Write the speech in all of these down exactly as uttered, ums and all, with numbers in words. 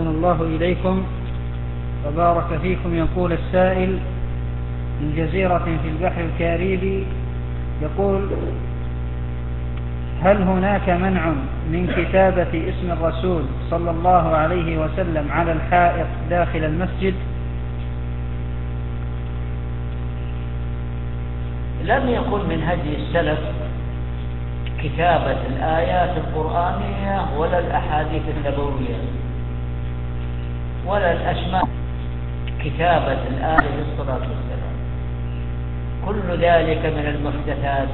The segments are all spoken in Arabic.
أحسن الله إليكم وبارك فيكم. يقول السائل من جزيرة في البحر الكاريبي، يقول: هل هناك منع من كتابة اسم الرسول صلى الله عليه وسلم على الحائط داخل المسجد؟ لم يكن من هدي السلف كتابة الآيات القرآنية ولا الأحاديث النبوية ولا الأسماء، كتابة الآيات عليه الصلاة والسلام، كل ذلك من المحدثات.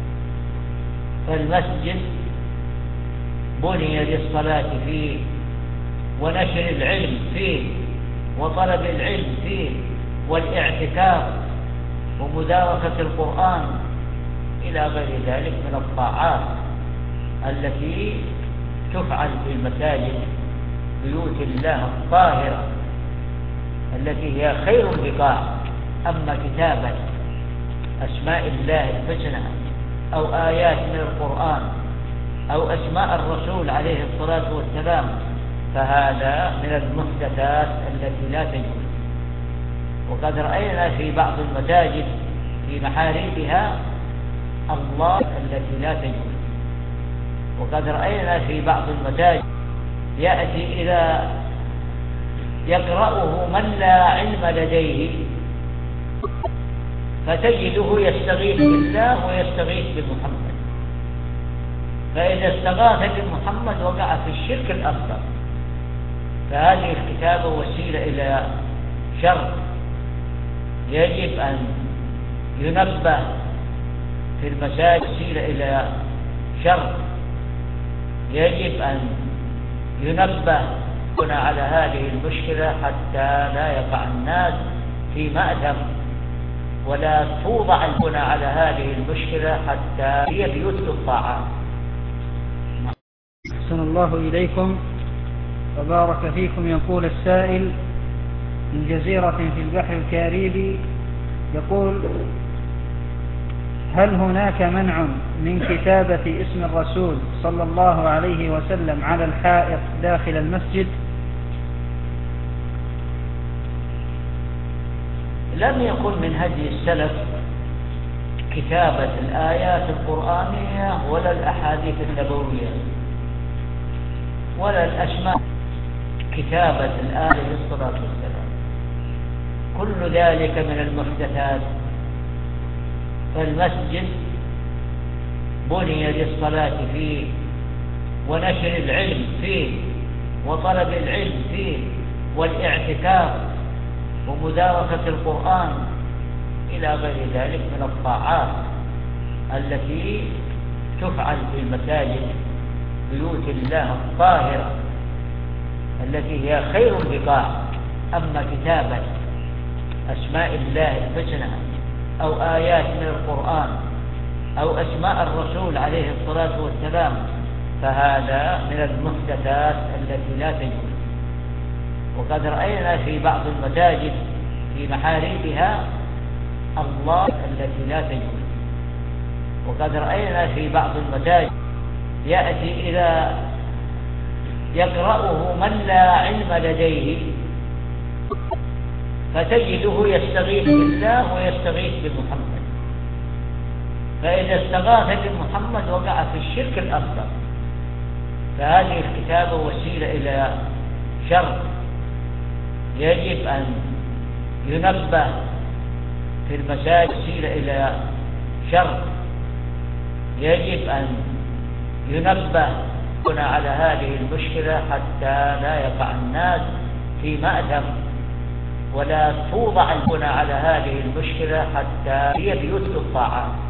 فالمسجد بني للصلاة فيه ونشر العلم فيه وطلب العلم فيه والاعتكاف ومدارسة القرآن إلى غير ذلك من الطاعات التي تفعل في المساجد، بيوت الله الطاهرة التي هي خير البقاع. أما كتابة أسماء الله الحسنى أو آيات من القرآن أو أسماء الرسول عليه الصلاة والسلام فهذا من المحدثات التي لا تجوز. وقد رأينا في بعض المساجد في محاريبها الله التي لا تجوز. وقد رأينا في بعض المساجد يأتي إلى يقرأه من لا علم لديه فتجده يستغيث بالله ويستغيث بمحمد، فإذا استغاث بمحمد وقع في الشرك الأكبر. فهذه الكتابة وسيلة إلى شر يجب أن ينبه في المساجد، وسيلة إلى شر يجب أن ينبه على هذه المشكلة حتى لا يقع الناس في مأثم، ولا توضع البنى على هذه المشكلة حتى هي بيوت الطاعات. أحسن الله إليكم وبارك فيكم. يقول السائل من جزيرة في البحر الكاريبي، يقول: هل هناك منع من كتابة اسم الرسول صلى الله عليه وسلم على الحائط داخل المسجد؟ لم يكن من هدي السلف كتابة الآيات القرآنية ولا الأحاديث النبوية ولا الأسماء، كتابة الآيات عليه الصلاة والسلام، كل ذلك من المحدثات. فالمسجد بني للصلاة فيه ونشر العلم فيه وطلب العلم فيه والاعتكاف ومدارسة القرآن إلى غير ذلك من الطاعات التي تفعل في المساجد، بيوت الله الطاهرة التي هي خير البقاع. أما كتابة أسماء الله الحسنى أو آيات من القرآن أو أسماء الرسول عليه الصلاة والسلام فهذا من المحدثات التي لا تجوز. وقد رأينا في بعض المساجد في محاريبها الله التي لا تجوز. وقد رأينا في بعض المساجد يأتي إلى يقرأه من لا علم لديه فتجده يستغيث بالله ويستغيث بمحمد، فإذا استغاث بمحمد وقع في الشرك الأكبر. فهذه الكتابة وسيلة إلى شر يجب أن ينبه في المساجد، وسيلة إلى شر يجب أن ينبه على هذه المشكلة حتى لا يقع الناس في مأثم، ولا توضع البنى على هذه المشكلة حتى هي بيوت الطاعات.